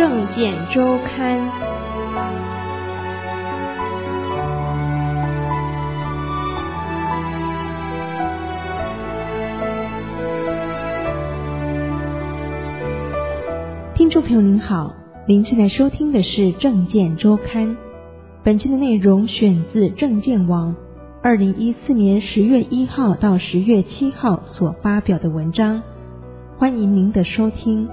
政见周刊。听众朋友您好，您现在收听的是政见周刊。本期的内容选自政见网2014年10月1号到10月7号所发表的文章，欢迎您的收听。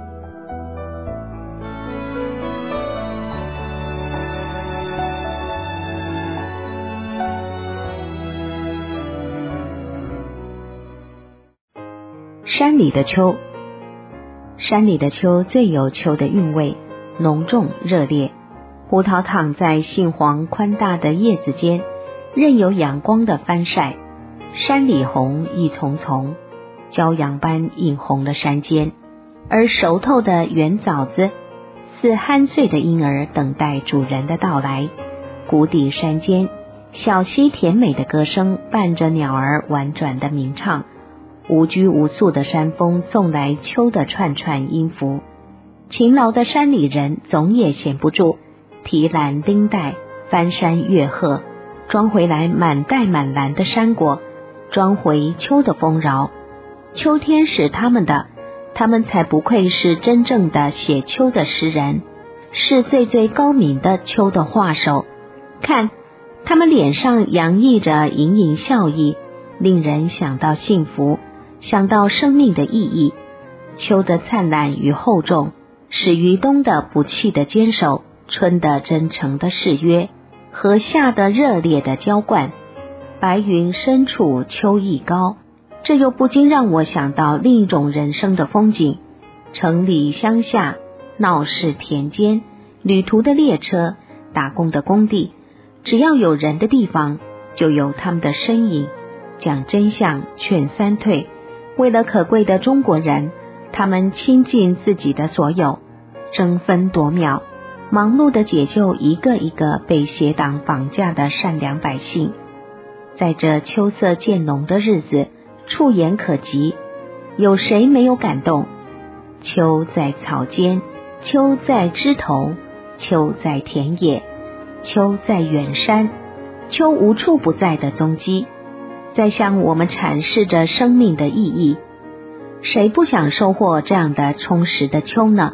山里的秋，山里的秋最有秋的韵味，浓重热烈。葡萄躺在杏黄宽大的叶子间，任由阳光的翻晒。山里红一丛丛，骄阳般映红了山间。而熟透的圆枣子，似酣睡的婴儿等待主人的到来。谷底山间，小溪甜美的歌声伴着鸟儿婉转的鸣唱。无拘无束的山风送来秋的串串音符，勤劳的山里人总也闲不住，提篮拎袋，翻山越壑，装回来满袋满篮的山果，装回秋的丰饶。秋天是他们的，他们才不愧是真正的写秋的诗人，是最最高明的秋的画手。看，他们脸上洋溢着盈盈笑意，令人想到幸福，想到生命的意义。秋的灿烂与厚重，始于冬的不弃的坚守，春的真诚的誓约，和夏的热烈的浇灌。白云深处秋意高，这又不禁让我想到另一种人生的风景。城里乡下，闹市田间，旅途的列车，打工的工地，只要有人的地方，就有他们的身影。讲真相，劝三退。为了可贵的中国人，他们倾尽自己的所有，争分夺秒，忙碌地解救一个一个被邪党绑架的善良百姓。在这秋色渐浓的日子，触眼可及，有谁没有感动？秋在草间，秋在枝头，秋在田野，秋在远山，秋无处不在的踪迹，在向我们阐释着生命的意义。谁不想收获这样的充实的秋呢？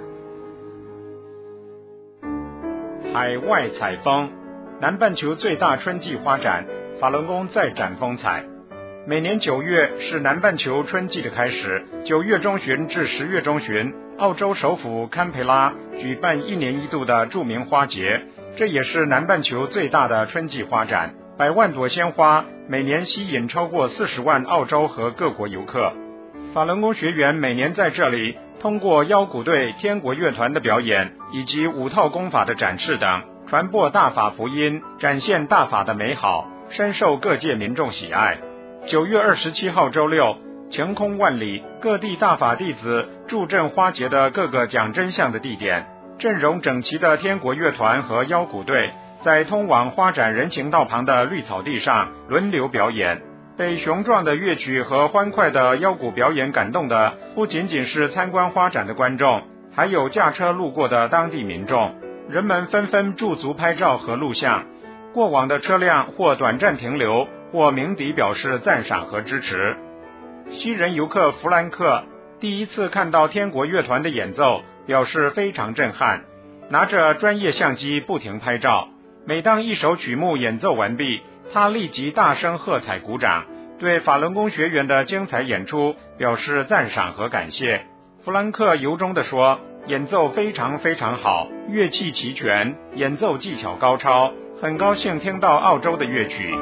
海外采风，南半球最大春季花展法轮功再展风采。每年9月是南半球春季的开始，9月中旬至10月中旬，澳洲首府堪培拉举办1年1度的著名花节，这也是南半球最大的春季花展。100万朵鲜花，每年吸引超过40万澳洲和各国游客。法轮功学员每年在这里通过腰鼓队、天国乐团的表演，以及5套功法的展示等，传播大法福音，展现大法的美好，深受各界民众喜爱。9月27号周六，晴空万里，各地大法弟子助阵花节的各个讲真相的地点，阵容整齐的天国乐团和腰鼓队在通往花展人行道旁的绿草地上轮流表演。被雄壮的乐曲和欢快的腰鼓表演感动的，不仅仅是参观花展的观众，还有驾车路过的当地民众。人们纷纷驻足拍照和录像，过往的车辆或短暂停留，或鸣笛表示赞赏和支持。西人游客弗兰克第一次看到天国乐团的演奏，表示非常震撼，拿着专业相机不停拍照。每当一首曲目演奏完毕，他立即大声喝彩鼓掌，对法轮功学员的精彩演出表示赞赏和感谢。弗兰克由衷地说，演奏非常非常好，乐器齐全，演奏技巧高超，很高兴听到澳洲的乐曲。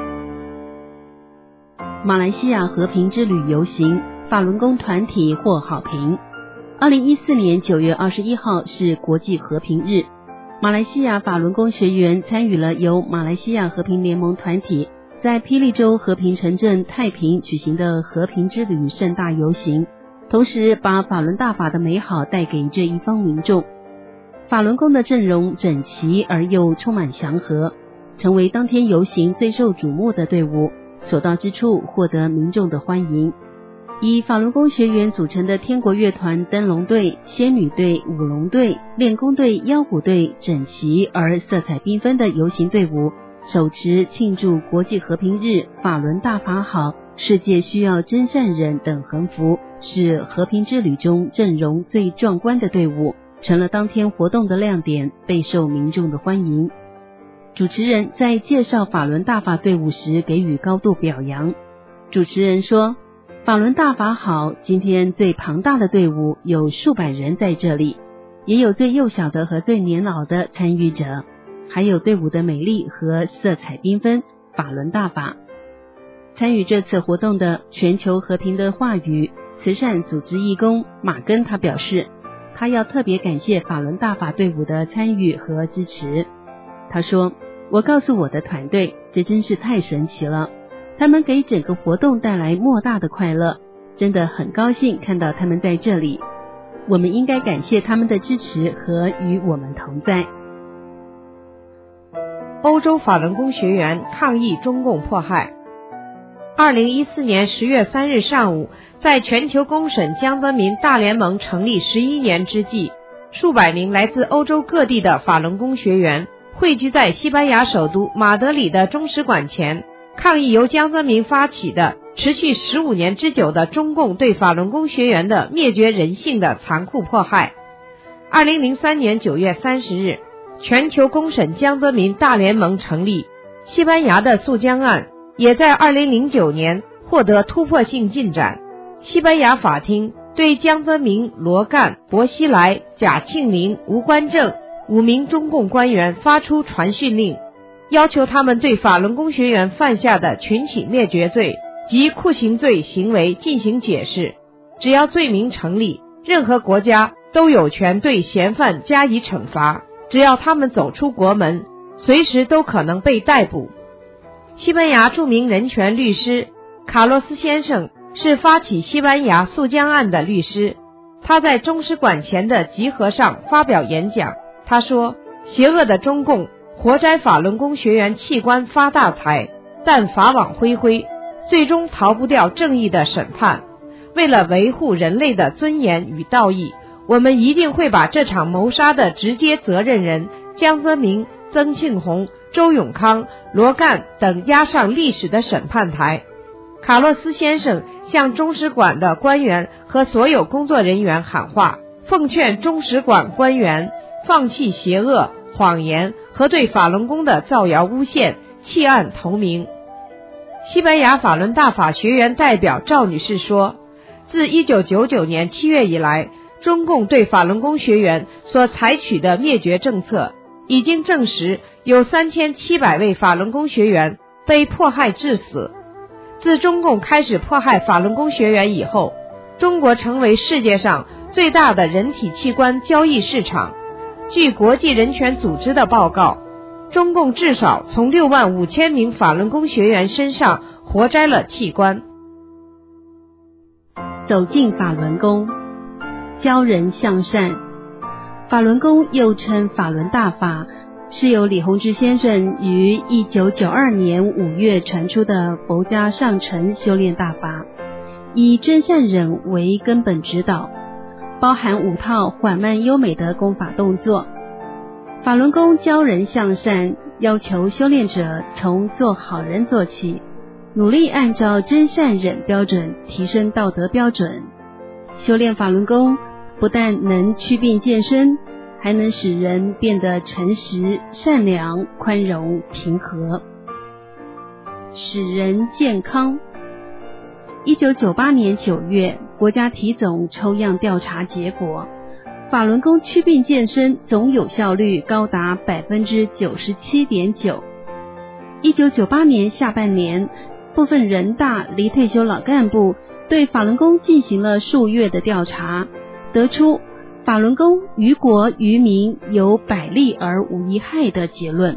马来西亚和平之旅游行，法轮功团体获好评。2014年9月21号是国际和平日，马来西亚法轮功学员参与了由马来西亚和平联盟团体在霹雳州和平城镇太平举行的和平之旅盛大游行，同时把法轮大法的美好带给这一方民众。法轮功的阵容整齐而又充满祥和，成为当天游行最受瞩目的队伍，所到之处获得民众的欢迎。 以法轮功学员组成的天国乐团灯笼队、仙女队、舞龙队、练功队、腰鼓队整齐而色彩缤纷的游行队伍，手持庆祝国际和平日、法轮大法好、世界需要真善人等横幅，是和平之旅中阵容最壮观的队伍，成了当天活动的亮点，备受民众的欢迎。主持人在介绍法轮大法队伍时给予高度表扬。主持人说，法轮大法好，今天最庞大的队伍有数百人在这里，也有最幼小的和最年老的参与者，还有队伍的美丽和色彩缤纷，法轮大法。参与这次活动的全球和平的话语慈善组织义工马根，他表示，他要特别感谢法轮大法队伍的参与和支持。他说，我告诉我的团队，这真是太神奇了，他们给整个活动带来莫大的快乐，真的很高兴看到他们在这里，我们应该感谢他们的支持和与我们同在。 欧洲法轮功学员抗议中共迫害。2014年10月3日上午，在全球公审江泽民大联盟成立11年之际，数百名来自欧洲各地的法轮功学员汇聚在西班牙首都马德里的中使馆前，抗议由江泽民发起的持续15年之久的中共对法轮功学员的灭绝人性的残酷迫害。2003年9月30日，全球公审江泽民大联盟成立，西班牙的诉江案也在2009年获得突破性进展。西班牙法庭对江泽民、罗干、薄熙来、贾庆林、吴官正5名中共官员发出传讯令，要求他们对法轮功学员犯下的群起灭绝罪及酷刑罪行为进行解释。只要罪名成立，任何国家都有权对嫌犯加以惩罚，只要他们走出国门，随时都可能被逮捕。西班牙著名人权律师卡洛斯先生是发起西班牙诉江案的律师，他在中使馆前的集合上发表演讲。他说，邪恶的中共活摘法轮功学员器官发大财，但法网恢恢，最终逃不掉正义的审判。为了维护人类的尊严与道义，我们一定会把这场谋杀的直接责任人江泽民、曾庆红、周永康、罗干等押上历史的审判台。卡洛斯先生向中使馆的官员和所有工作人员喊话，奉劝中使馆官员放弃邪恶、谎言和对法轮功的造谣诬陷，弃暗投明。西班牙法轮大法学员代表赵女士说，自1999年7月以来，中共对法轮功学员所采取的灭绝政策已经证实有3700位法轮功学员被迫害致死。自中共开始迫害法轮功学员以后，中国成为世界上最大的人体器官交易市场。据国际人权组织的报告，中共至少从65000名法轮功学员身上活摘了器官。 走进法轮功，教人向善。法轮功又称法轮大法，是由李洪志先生于1992年5月传出的佛家上乘修炼大法，以真善忍为根本指导，包含5套缓慢优美的功法动作。法轮功教人向善，要求修炼者从做好人做起，努力按照真善忍标准提升道德标准。修炼法轮功不但能祛病健身，还能使人变得诚实、善良、宽容、平和，使人健康。1998年9月，国家体总抽样调查结果，法轮功祛病健身总有效率高达 97.9%。1998年下半年，部分人大离退休老干部对法轮功进行了数月的调查，得出法轮功于国于民有百利而无一害的结论。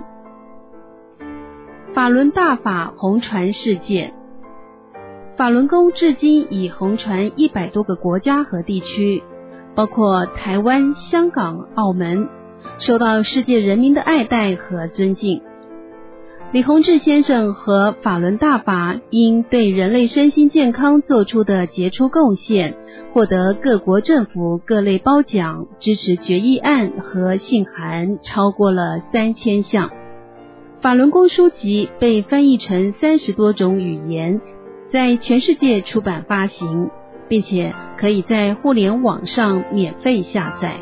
法轮大法红传世界，法轮功至今已红传100多个国家和地区，包括台湾、香港、澳门，受到世界人民的爱戴和尊敬。 李洪志先生和法轮大法因对人类身心健康做出的杰出贡献，获得各国政府各类褒奖，支持决议案和信函超过了3000项。法轮功书籍被翻译成30多种语言，在全世界出版发行，并且可以在互联网上免费下载。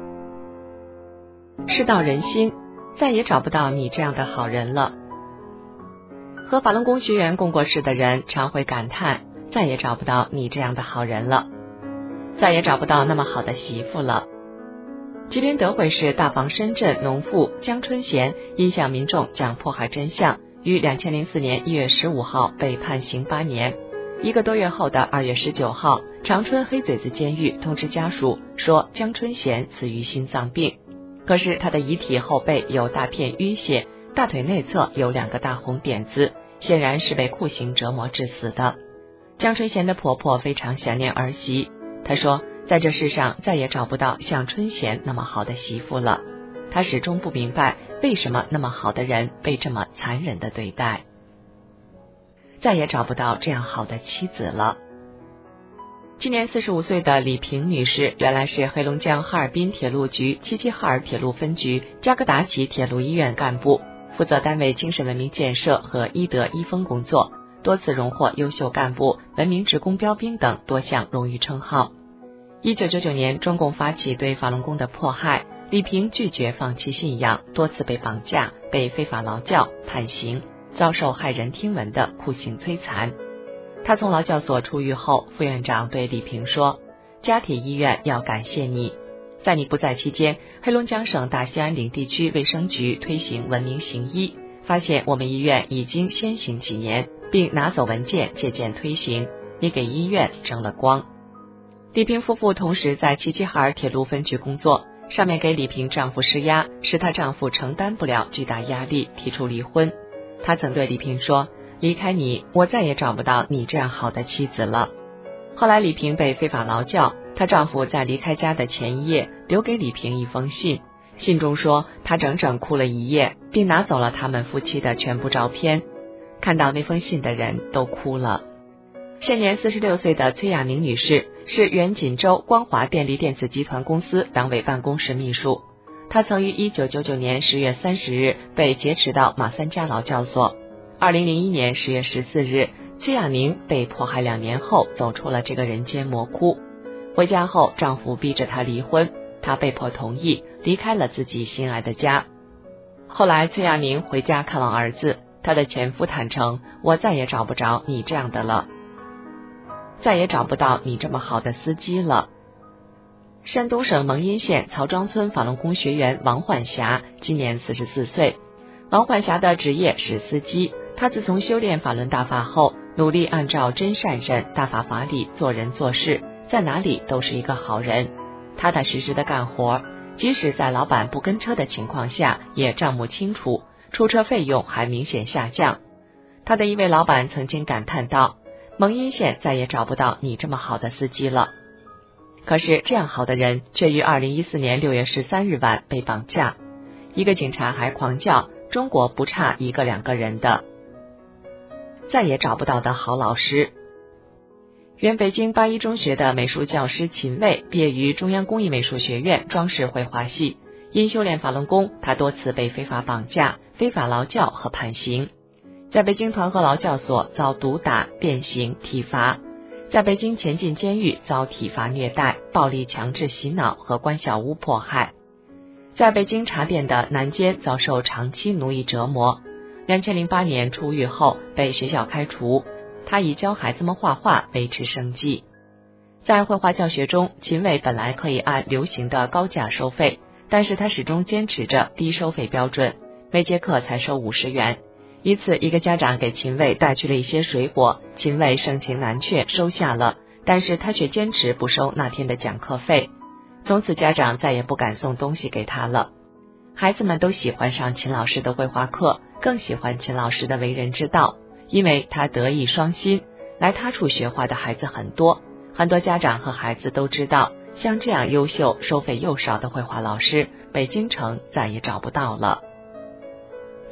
世道人心，再也找不到你这样的好人了。和法轮功学员共过世的人常会感叹，再也找不到你这样的好人了，再也找不到那么好的媳妇了。吉林德惠市大房深圳农妇江春贤因向民众讲迫害真相，于2004年1月15号被判刑8年。1个多月后的2月19号，长春黑嘴子监狱通知家属说江春贤死于心脏病。可是他的遗体后背有大片淤血，大腿内侧有2个大红点子，显然是被酷刑折磨致死的。江春贤的婆婆非常想念儿媳，她说在这世上再也找不到像春贤那么好的媳妇了。她始终不明白为什么那么好的人被这么残忍的对待。再也找不到这样好的妻子了。今年45岁的李萍女士，原来是黑龙江哈尔滨铁路局齐齐哈尔铁路分局加格达奇铁路医院干部，负责单位精神文明建设和医德医风工作，多次荣获优秀干部、文明职工标兵等多项荣誉称号。1999年，中共发起对法轮功的迫害，李萍拒绝放弃信仰，多次被绑架、被非法劳教、判刑，遭受骇人听闻的酷刑摧残。他从劳教所出狱后，副院长对李萍说，家体医院要感谢你，在你不在期间，黑龙江省大兴安岭地区卫生局推行文明行医，发现我们医院已经先行几年，并拿走文件借鉴推行，你给医院争了光。李萍夫妇同时在齐齐哈尔铁路分局工作，上面给李萍丈夫施压，使她丈夫承担不了巨大压力，提出离婚。她曾对李萍说，离开你，我再也找不到你这样好的妻子了。后来李萍被非法劳教，她丈夫在离开家的前一夜留给李萍一封信，信中说他整整哭了一夜，并拿走了他们夫妻的全部照片。看到那封信的人都哭了。现年46岁的崔亚宁女士是原锦州光华电力电子集团公司党委办公室秘书，她曾于1999年10月30日被劫持到马三家劳教所。2001年10月14日，崔亚宁被迫害2年后走出了这个人间魔窟。回家后，丈夫逼着她离婚，她被迫同意，离开了自己心爱的家。后来崔亚宁回家看望儿子，她的前夫坦诚，我再也找不着你这样的了，再也找不到你这么好的司机了。山东省蒙阴县曹庄村法轮功学员王焕霞今年44岁。王焕霞的职业是司机，他自从修炼法轮大法后，努力按照真善忍大法法理做人做事，在哪里都是一个好人，踏踏实实的干活，即使在老板不跟车的情况下也账目清楚，出车费用还明显下降。他的一位老板曾经感叹道，蒙阴县再也找不到你这么好的司机了。可是这样好的人却于2014年6月13日晚被绑架，一个警察还狂叫，中国不差1个2个人的。再也找不到的好老师。原北京八一中学的美术教师秦卫毕业于中央工艺美术学院装饰绘画系，因修炼法轮功，他多次被非法绑架、非法劳教和判刑，在北京团河劳教所遭毒打、鞭刑、体罚，在北京前进监狱遭体罚虐待、暴力强制洗脑和关小屋迫害，在北京茶店的男监遭受长期奴役折磨。2008年出狱后被学校开除，他以教孩子们画画维持生计。在绘画教学中，秦卫本来可以按流行的高价收费，但是他始终坚持着低收费标准，每节课才收50元。一次，一个家长给秦卫带去了一些水果，秦卫盛情难却收下了，但是他却坚持不收那天的讲课费。从此家长再也不敢送东西给他了。孩子们都喜欢上秦老师的绘画课，更喜欢秦老师的为人之道，因为他德艺双馨，来他处学画的孩子很多。很多家长和孩子都知道，像这样优秀、收费又少的绘画老师，北京城再也找不到了。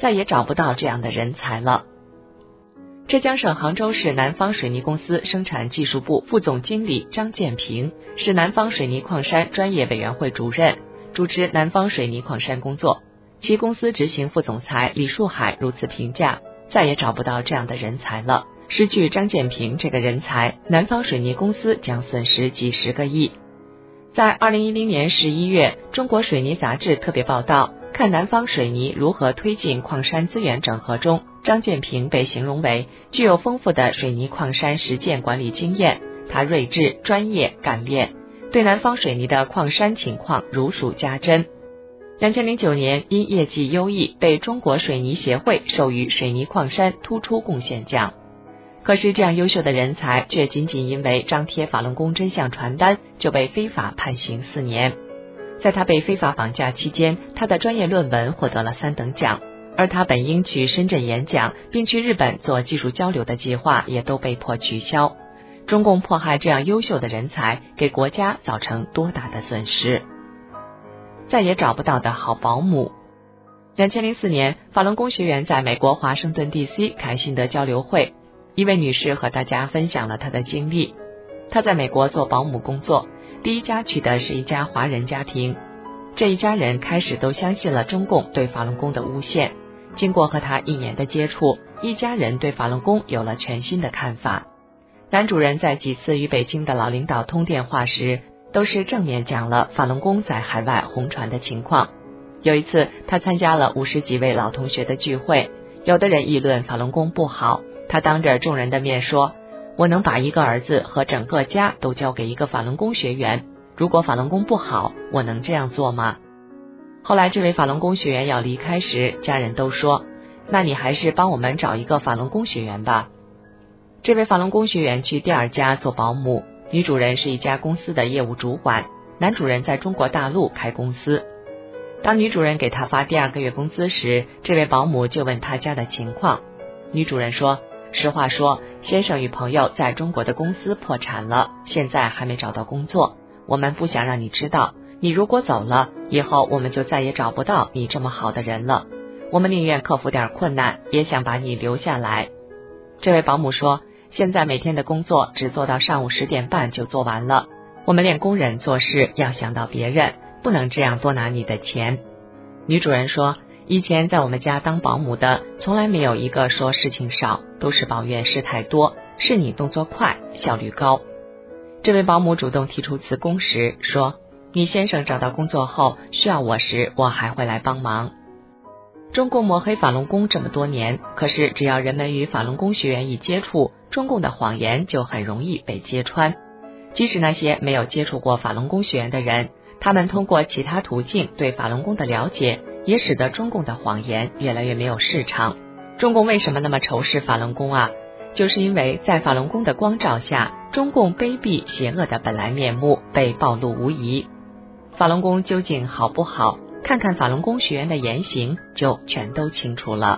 再也找不到这样的人才了。浙江省杭州市南方水泥公司生产技术部副总经理张建平是南方水泥矿山专业委员会主任，主持南方水泥矿山工作。其公司执行副总裁李树海如此评价：再也找不到这样的人才了，失去张建平这个人才，南方水泥公司将损失几十个亿。在2010年11月，中国水泥杂志特别报道，看南方水泥如何推进矿山资源整合中，张建平被形容为具有丰富的水泥矿山实践管理经验，他睿智、专业、干练，对南方水泥的矿山情况如数家珍。2009年因业绩优异，被中国水泥协会授予水泥矿山突出贡献奖。可是这样优秀的人才却仅仅因为张贴法轮功真相传单就被非法判刑4年。在他被非法绑架期间，他的专业论文获得了3等奖，而他本应去深圳演讲并去日本做技术交流的计划也都被迫取消。中共迫害这样优秀的人才，给国家造成多大的损失。再也找不到的好保姆。2004年，法轮功学员在美国华盛顿 DC 开心得交流会，一位女士和大家分享了她的经历。她在美国做保姆工作，第一家娶的是一家华人家庭。这一家人开始都相信了中共对法轮功的诬陷。经过和她1年的接触，一家人对法轮功有了全新的看法。男主人在几次与北京的老领导通电话时，都是正面讲了法轮功在海外红传的情况。有一次，他参加了50几位老同学的聚会，有的人议论法轮功不好，他当着众人的面说：“我能把一个儿子和整个家都交给一个法轮功学员，如果法轮功不好，我能这样做吗？”后来这位法轮功学员要离开时，家人都说：“那你还是帮我们找一个法轮功学员吧。”这位法轮功学员去第2家做保姆，女主人是一家公司的业务主管，男主人在中国大陆开公司。当女主人给他发第2个月工资时，这位保姆就问他家的情况。女主人说：“实话说，先生与朋友在中国的公司破产了，现在还没找到工作。我们不想让你知道，你如果走了，以后我们就再也找不到你这么好的人了。我们宁愿克服点困难，也想把你留下来。”这位保姆说：“现在每天的工作只做到上午10点半就做完了。我们练工人做事要想到别人，不能这样多拿你的钱。”女主人说：“以前在我们家当保姆的，从来没有一个说事情少，都是抱怨事太多，是你动作快，效率高。”这位保姆主动提出辞工时说：“你先生找到工作后需要我时，我还会来帮忙。”中共抹黑法轮功这么多年，可是只要人们与法轮功学员一接触，中共的谎言就很容易被揭穿。即使那些没有接触过法轮功学员的人，他们通过其他途径对法轮功的了解，也使得中共的谎言越来越没有市场。中共为什么那么仇视法轮功啊？就是因为在法轮功的光照下，中共卑鄙邪恶的本来面目被暴露无遗。法轮功究竟好不好？看看法轮功学员的言行，就全都清楚了。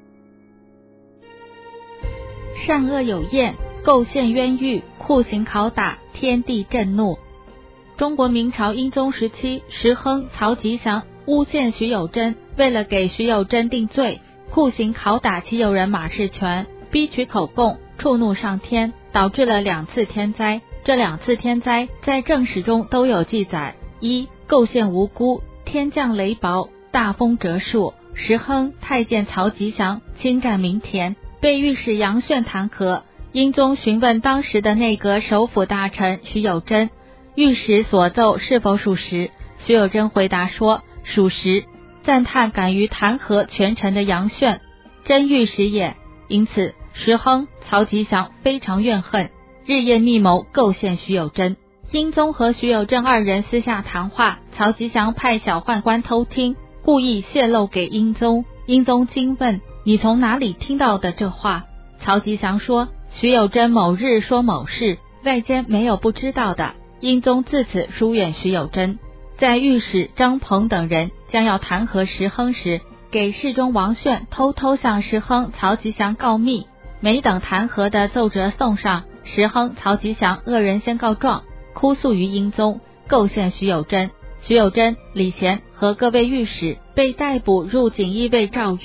善恶有验，构陷冤狱，酷刑拷打，天地震怒。中国明朝英宗时期，石亨、曹吉祥诬陷徐有贞，为了给徐有贞定罪，酷刑拷打其友人马士全，逼取口供，触怒上天，导致了2次天灾。这2次天灾在正史中都有记载：一、构陷无辜，天降雷雹，大风折树。石亨、太监曹吉祥侵占民田，被御史杨炫弹劾。英宗询问当时的内阁首辅大臣徐有贞，御史所奏是否属实？徐有贞回答说属实，赞叹敢于弹劾权臣的杨炫，真御史也。因此石亨、曹吉祥非常怨恨，日夜密谋构陷徐有贞。英宗和徐有贞2人私下谈话，曹吉祥派小宦官偷听，故意泄露给英宗。英宗惊问：“你从哪里听到的这话？”曹吉祥说：“徐有贞某日说某事，外间没有不知道的。”英宗自此疏远徐有贞。在御史张鹏等人将要弹劾石亨时，给侍中王炫偷偷向石亨、曹吉祥告密。没等弹劾的奏折送上，石亨、曹吉祥2人先告状，哭诉于英宗，构陷徐有贞。徐有贞、李贤和各位御史被逮捕入锦衣卫诏狱。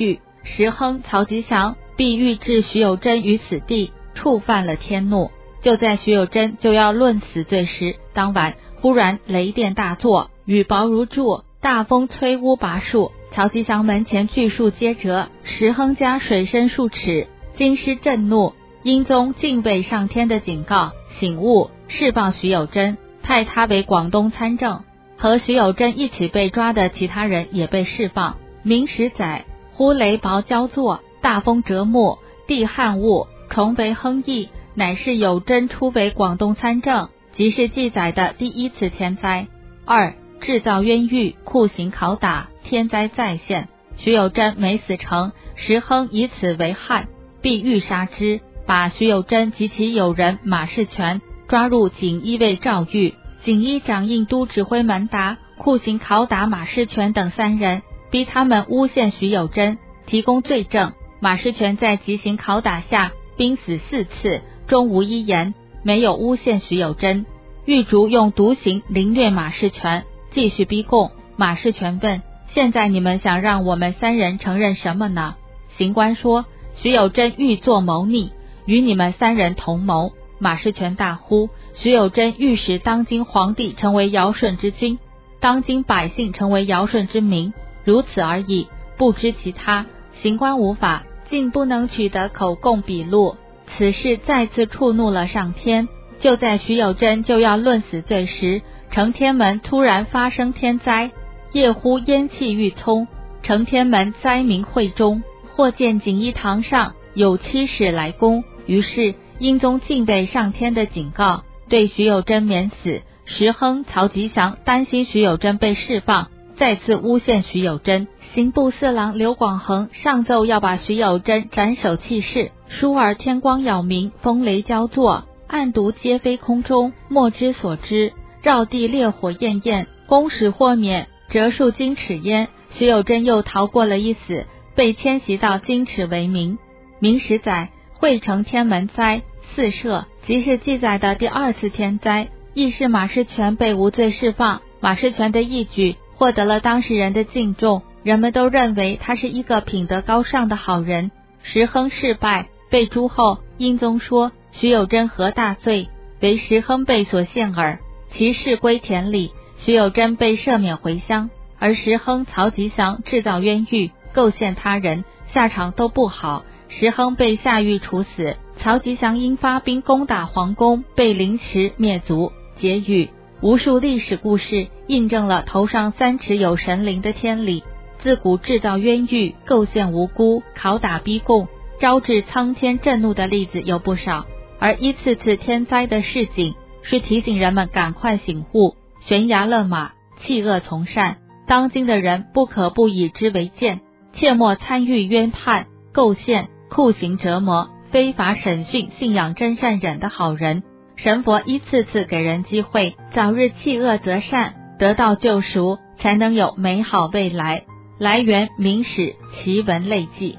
石亨、曹吉祥必欲置徐有贞于死地，触犯了天怒。就在徐有贞就要论死罪时，当晚忽然雷电大作，雨雹如注，大风摧屋拔树，曹吉祥门前巨树皆折，石亨家水深数尺。京师震怒，英宗敬畏上天的警告，醒悟，释放徐有贞，派他为广东参政。和徐有贞一起被抓的其他人也被释放。明史载，忽雷雹交作，大风折木，地撼雾，重为亨疫，乃是有贞出为广东参政，即是记载的第一次天灾。2. 制造冤狱，酷刑拷打，天灾再现。徐有贞没死成，石亨以此为憾，必欲杀之，把徐有贞及其友人马士全抓入锦衣卫诏狱。锦衣掌印都指挥门达酷刑拷打马士全等3人，逼他们诬陷徐有贞，提供罪证。马士全在极刑拷打下濒死4次，终无一言，没有诬陷徐有贞。狱卒用毒刑凌虐马士全，继续逼供。马士全问：现在你们想让我们3人承认什么呢？刑官说：徐有贞欲作谋逆，与你们3人同谋。马士全大呼：徐有贞欲使当今皇帝成为尧舜之君，当今百姓成为尧舜之民，如此而已，不知其他。刑官无法，竟不能取得口供笔录。此事再次触怒了上天。就在徐有贞就要论死罪时，承天门突然发生天灾，夜忽烟气郁葱，承天门灾民会中，或见锦衣堂上有7使来攻，于是英宗敬畏上天的警告，对徐有贞免死。石亨、曹吉祥担心徐有贞被释放，再次诬陷徐有贞。刑部侍郎刘广恒上奏要把徐有贞斩首弃市，倏尔天光杳明，风雷交作，暗毒皆飞空中，莫之所知。绕地烈火焰焰，公使豁免，折数荆尺焉。徐有贞又逃过了一死，被迁徙到荆尺为名。明史载，会承天门灾4赦，即是记载的第2次天灾，亦是马士全被无罪释放。马士全的义举获得了当时人的敬重，人们都认为他是一个品德高尚的好人。石亨事败被诛后，英宗说徐有贞何大罪，为石亨被所陷耳，其事归田里。徐有贞被赦免回乡，而石亨、曹吉祥制造冤狱，构陷他人，下场都不好。石亨被下狱处死，曹吉祥因发兵攻打皇宫，被凌迟灭族。结语：无数历史故事印证了头上3尺有神灵的天理。自古制造冤狱，构陷无辜，拷打逼供，招致苍天震怒的例子有不少，而一次次天灾的示警，是提醒人们赶快醒悟，悬崖勒马，弃恶从善。当今的人不可不以之为鉴，切莫参与冤判、构陷、酷刑折磨、非法审讯信仰真善忍的好人。神佛一次次给人机会，早日弃恶择善，得到救赎，才能有美好未来。来源：明史奇文类记。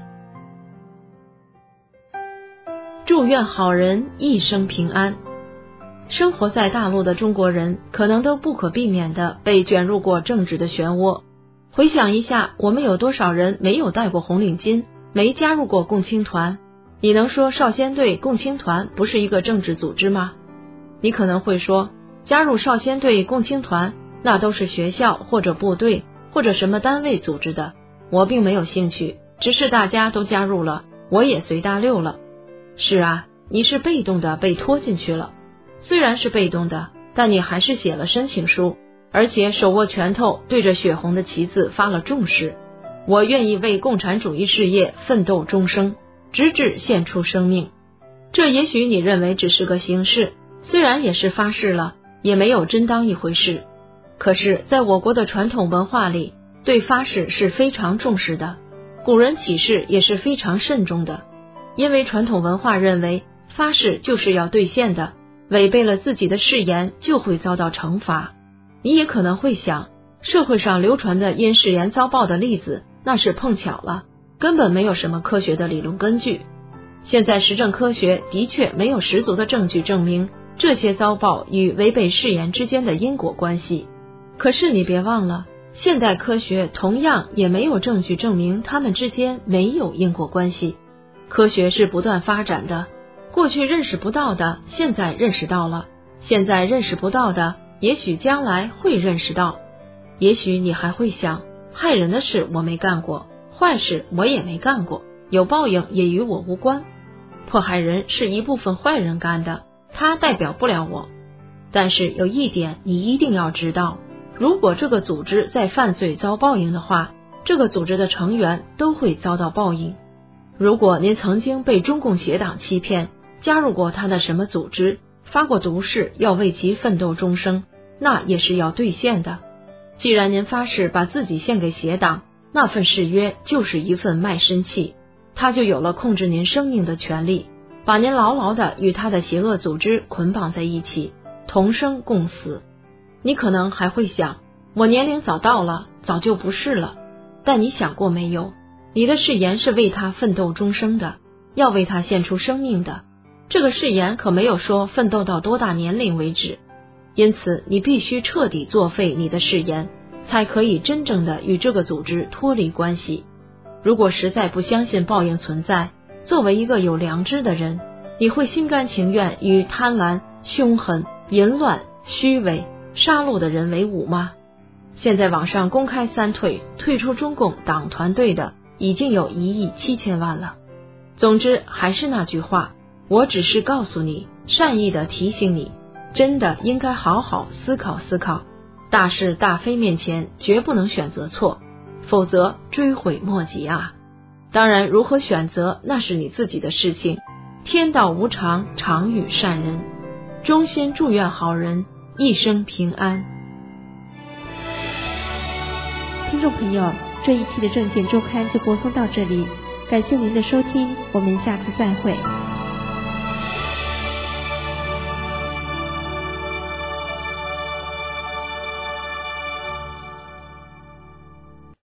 祝愿好人一生平安。生活在大陆的中国人，可能都不可避免地被卷入过政治的漩涡。回想一下，我们有多少人没有戴过红领巾，没加入过共青团？你能说少先队、共青团不是一个政治组织吗？你可能会说，加入少先队、共青团，那都是学校或者部队或者什么单位组织的，我并没有兴趣，只是大家都加入了，我也随大溜了。是啊，你是被动的被拖进去了。虽然是被动的，但你还是写了申请书，而且手握拳头，对着血红的旗子发了重誓。我愿意为共产主义事业奋斗终生，直至献出生命。这也许你认为只是个形式，虽然也是发誓了，也没有真当一回事。可是在我国的传统文化里，对发誓是非常重视的，古人起誓也是非常慎重的，因为传统文化认为发誓就是要兑现的，违背了自己的誓言就会遭到惩罚。你也可能会想，社会上流传的因誓言遭报的例子，那是碰巧了，根本没有什么科学的理论根据。现在实证科学的确没有十足的证据证明这些遭报与违背誓言之间的因果关系。可是你别忘了， 现代科学同样也没有证据证明它们之间没有因果关系。科学是不断发展的，过去认识不到的，现在认识到了；现在认识不到的，也许将来会认识到。也许你还会想，害人的事我没干过，坏事我也没干过，有报应也与我无关。迫害人是一部分坏人干的，它代表不了我。但是有一点你一定要知道，如果这个组织在犯罪遭报应的话，这个组织的成员都会遭到报应。如果您曾经被中共邪党欺骗，加入过他的什么组织，发过毒誓要为其奋斗终生，那也是要兑现的。既然您发誓把自己献给邪党，那份誓约就是一份卖身契，他就有了控制您生命的权利，把您牢牢地与他的邪恶组织捆绑在一起，同生共死。你可能还会想，我年龄早到了，早就不是了。但你想过没有，你的誓言是为他奋斗终生的，要为他献出生命的。这个誓言可没有说奋斗到多大年龄为止，因此你必须彻底作废你的誓言，才可以真正的与这个组织脱离关系。如果实在不相信报应存在，作为一个有良知的人，你会心甘情愿与贪婪、凶狠、淫乱、虚伪、杀戮的人为伍吗？现在网上公开三退，退出中共党团队的已经有1亿7千万了。总之还是那句话，我只是告诉你，善意的提醒你，真的应该好好思考思考，大是大非面前绝不能选择错，否则追悔莫及啊。当然如何选择那是你自己的事情，天道无常，常与善人。衷心祝愿好人一生平安。 听众朋友，这一期的证件周刊就播送到这里，感谢您的收听，我们下次再会。